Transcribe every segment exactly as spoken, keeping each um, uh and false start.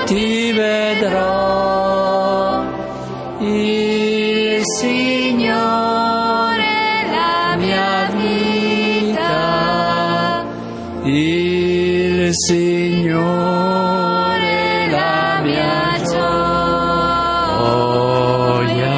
ti vedrò, il Signore la mia vita, il Signore la mia gioia.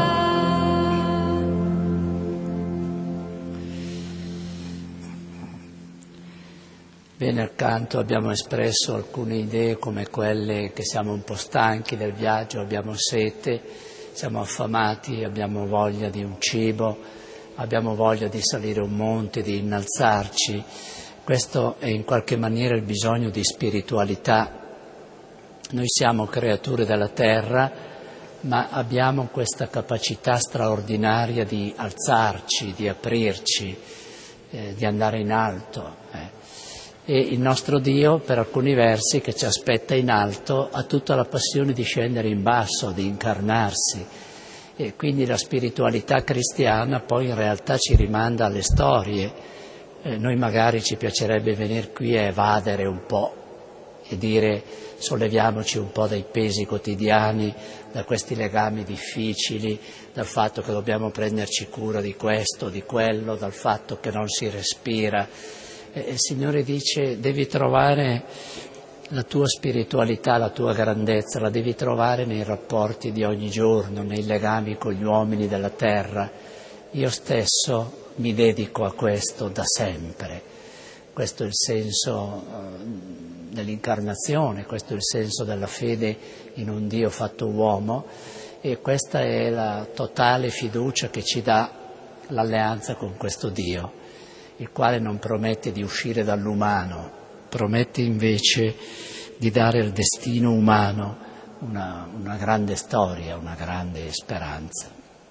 Bene, accanto abbiamo espresso alcune idee come quelle che siamo un po' stanchi del viaggio, abbiamo sete, siamo affamati, abbiamo voglia di un cibo, abbiamo voglia di salire un monte, di innalzarci. Questo è in qualche maniera il bisogno di spiritualità. Noi siamo creature della terra, ma abbiamo questa capacità straordinaria di alzarci, di aprirci, eh, di andare in alto. Eh. E il nostro Dio, per alcuni versi, che ci aspetta in alto, ha tutta la passione di scendere in basso, di incarnarsi. E quindi la spiritualità cristiana poi in realtà ci rimanda alle storie. Eh, noi magari ci piacerebbe venire qui a evadere un po' e dire solleviamoci un po' dai pesi quotidiani, da questi legami difficili, dal fatto che dobbiamo prenderci cura di questo, di quello, dal fatto che non si respira. Il Signore dice devi trovare la tua spiritualità, la tua grandezza, la devi trovare nei rapporti di ogni giorno, nei legami con gli uomini della terra. Io stesso mi dedico a questo da sempre. Questo è il senso dell'incarnazione, questo è il senso della fede in un Dio fatto uomo e questa è la totale fiducia che ci dà l'alleanza con questo Dio, il quale non promette di uscire dall'umano, promette invece di dare al destino umano una, una grande storia, una grande speranza.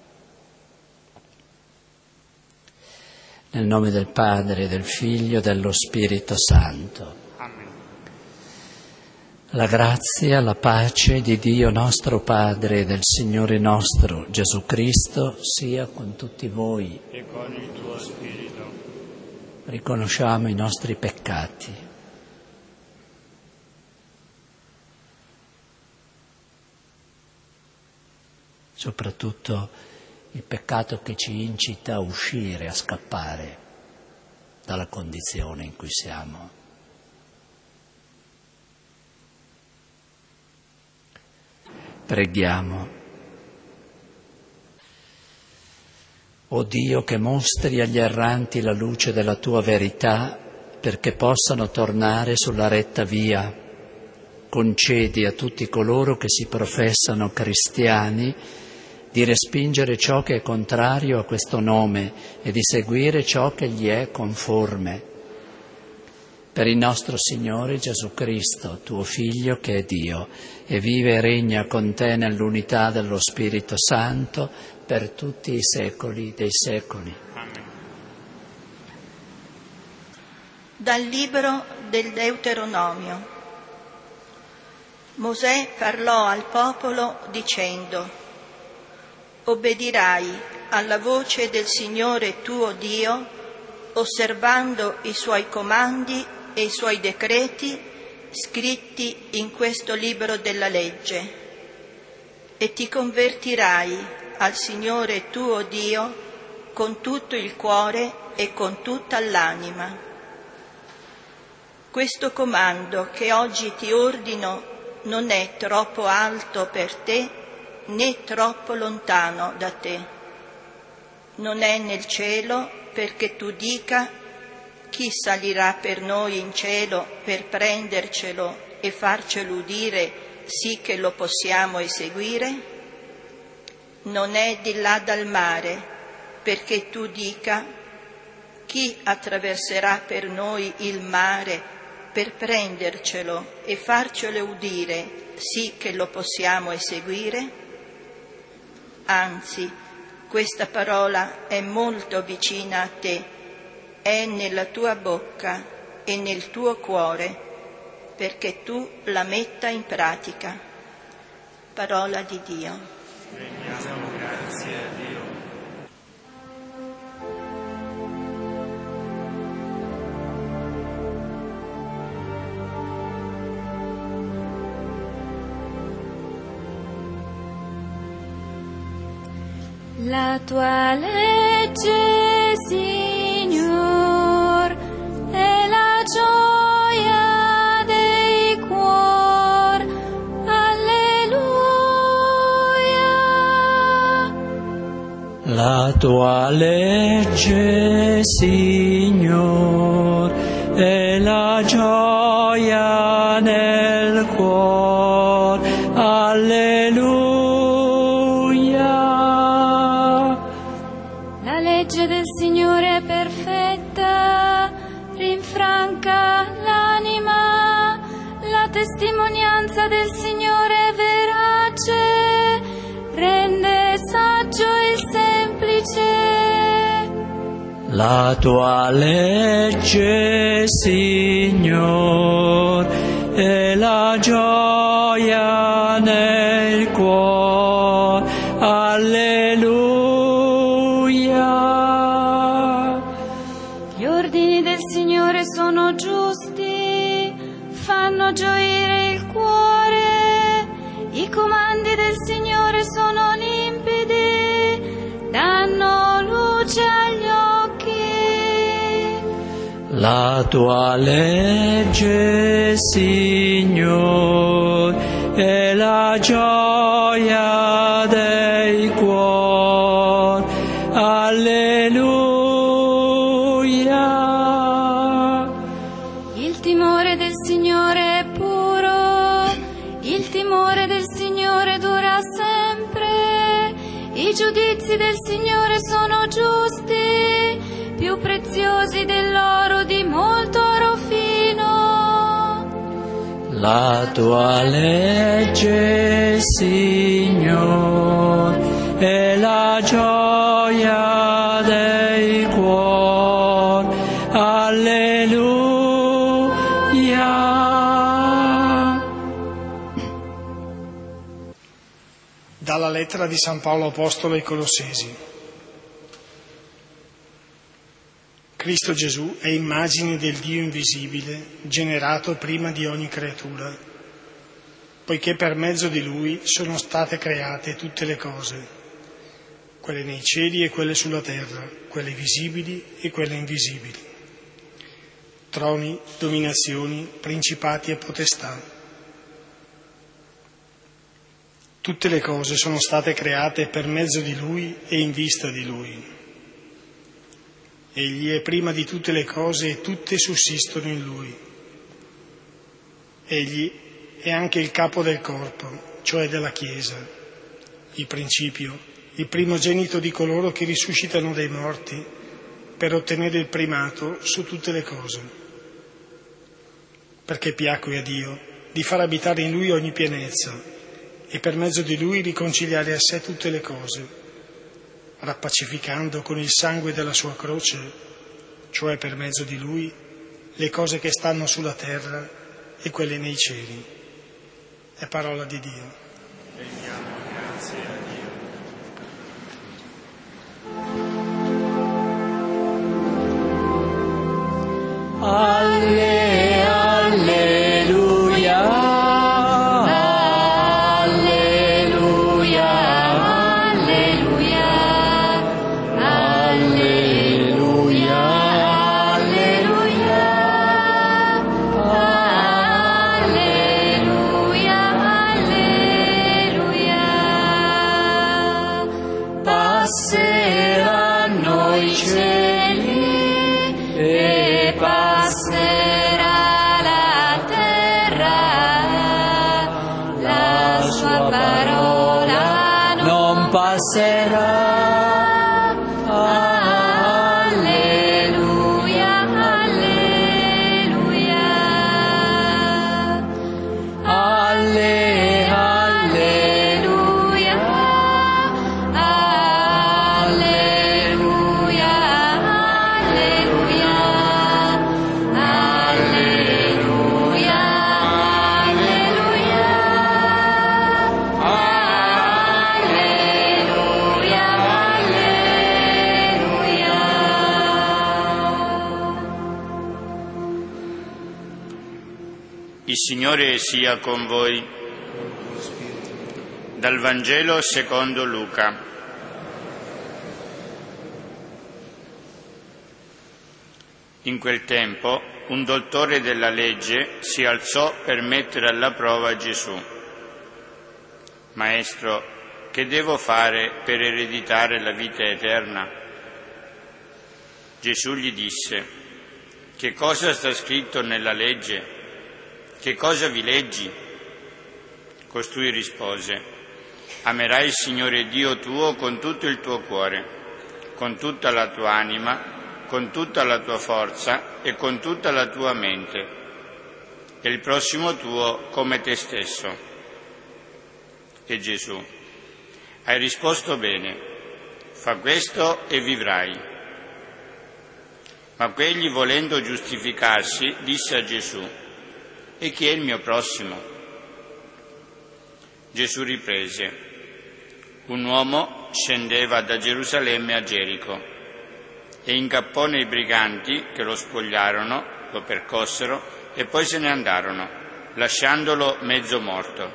Nel nome del Padre, del Figlio e dello Spirito Santo. Amen. La grazia, la pace di Dio nostro Padre e del Signore nostro Gesù Cristo sia con tutti voi. E con il tuo Spirito. Riconosciamo i nostri peccati. Soprattutto il peccato che ci incita a uscire, a scappare dalla condizione in cui siamo. Preghiamo. O Dio, che mostri agli erranti la luce della tua verità perché possano tornare sulla retta via, concedi a tutti coloro che si professano cristiani di respingere ciò che è contrario a questo nome e di seguire ciò che gli è conforme. Per il nostro Signore Gesù Cristo, tuo Figlio che è Dio, e vive e regna con te nell'unità dello Spirito Santo per tutti i secoli dei secoli. Amen. Dal libro del Deuteronomio. Mosè parlò al popolo dicendo: obbedirai alla voce del Signore tuo Dio, osservando i suoi comandi e i suoi decreti scritti in questo libro della legge, e ti convertirai al Signore tuo Dio con tutto il cuore e con tutta l'anima. Questo comando che oggi ti ordino non è troppo alto per te né troppo lontano da te. Non è nel cielo perché tu dica: chi salirà per noi in cielo per prendercelo e farcelo udire sì che lo possiamo eseguire? Non è di là dal mare perché tu dica: chi attraverserà per noi il mare per prendercelo e farcelo udire sì che lo possiamo eseguire? Anzi, questa parola è molto vicina a te, è nella tua bocca e nel tuo cuore, perché tu la metta in pratica. Parola di Dio. Rendiamo grazie a Dio. La tua legge, Signor, è la gioia dei cuor. Alleluia. La tua legge, Signor, è la gioia nel cuor. Alleluia. La legge del Signore è perfetta, rinfranca l'anima. La testimonianza del Signore è verace, rende saggio il semplice. La tua legge, Signor, è la gioia nel cuore. Alleluia. Gli ordini del Signore sono giusti, fanno gioire il cuore. I comandi del Signore sono limpidi, danno luce agli occhi. La tua legge, Signor, è la gioia dei cuori. Alleluia. Il timore del Signore è puro, il timore del Signore dura sempre. I giudizi del Signore sono giusti, più preziosi dell'oro di molto oro fino. La tua legge, Signor, è la gioia dei cuori. Alleluia. Dalla lettera di San Paolo Apostolo ai Colossesi. Cristo Gesù è immagine del Dio invisibile, generato prima di ogni creatura, poiché per mezzo di Lui sono state create tutte le cose, quelle nei cieli e quelle sulla terra, quelle visibili e quelle invisibili, troni, dominazioni, principati e potestà. Tutte le cose sono state create per mezzo di Lui e in vista di Lui. Egli è prima di tutte le cose e tutte sussistono in Lui. Egli è anche il capo del corpo, cioè della Chiesa, il principio, il primogenito di coloro che risuscitano dai morti, per ottenere il primato su tutte le cose. Perché piacque a Dio di far abitare in Lui ogni pienezza e per mezzo di Lui riconciliare a sé tutte le cose, rappacificando con il sangue della sua croce, cioè per mezzo di Lui, le cose che stanno sulla terra e quelle nei cieli. È parola di Dio. Rendiamo grazie a Dio. Alle, alleluia. Passeranno i cieli e passerà la terra, la sua parola non passerà. Il Signore sia con voi. Dal Vangelo secondo Luca. In quel tempo un dottore della legge si alzò per mettere alla prova Gesù. Maestro, che devo fare per ereditare la vita eterna? Gesù gli disse: che cosa sta scritto nella legge? Che cosa vi leggi? Costui rispose: amerai il Signore Dio tuo con tutto il tuo cuore, con tutta la tua anima, con tutta la tua forza e con tutta la tua mente, e il prossimo tuo come te stesso. E Gesù: hai risposto bene, fa questo e vivrai. Ma quegli, volendo giustificarsi, disse a Gesù: e chi è il mio prossimo? Gesù riprese: un uomo scendeva da Gerusalemme a Gerico e incappò nei briganti che lo spogliarono, lo percossero e poi se ne andarono, lasciandolo mezzo morto.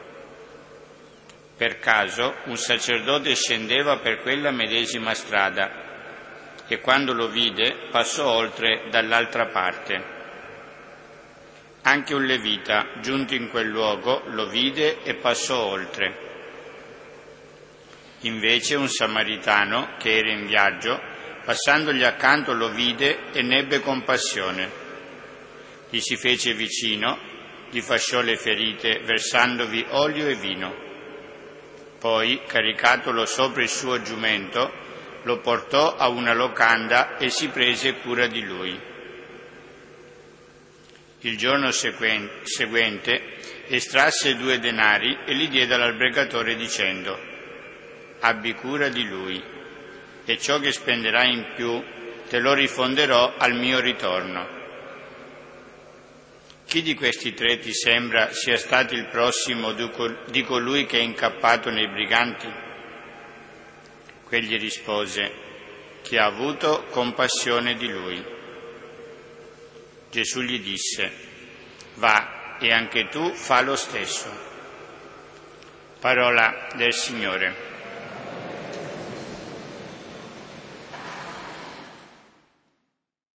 Per caso un sacerdote scendeva per quella medesima strada e quando lo vide passò oltre dall'altra parte. Anche un levita, giunto in quel luogo, lo vide e passò oltre. Invece un samaritano, che era in viaggio, passandogli accanto lo vide e ne ebbe compassione. Gli si fece vicino, gli fasciò le ferite, versandovi olio e vino. Poi, caricatolo sopra il suo giumento, lo portò a una locanda e si prese cura di lui. Il giorno seguente estrasse due denari e li diede all'albergatore dicendo: abbi cura di lui, e ciò che spenderai in più te lo rifonderò al mio ritorno. Chi di questi tre ti sembra sia stato il prossimo di colui che è incappato nei briganti? Quegli rispose: chi ha avuto compassione di lui. Gesù gli disse: va, e anche tu fa lo stesso. Parola del Signore.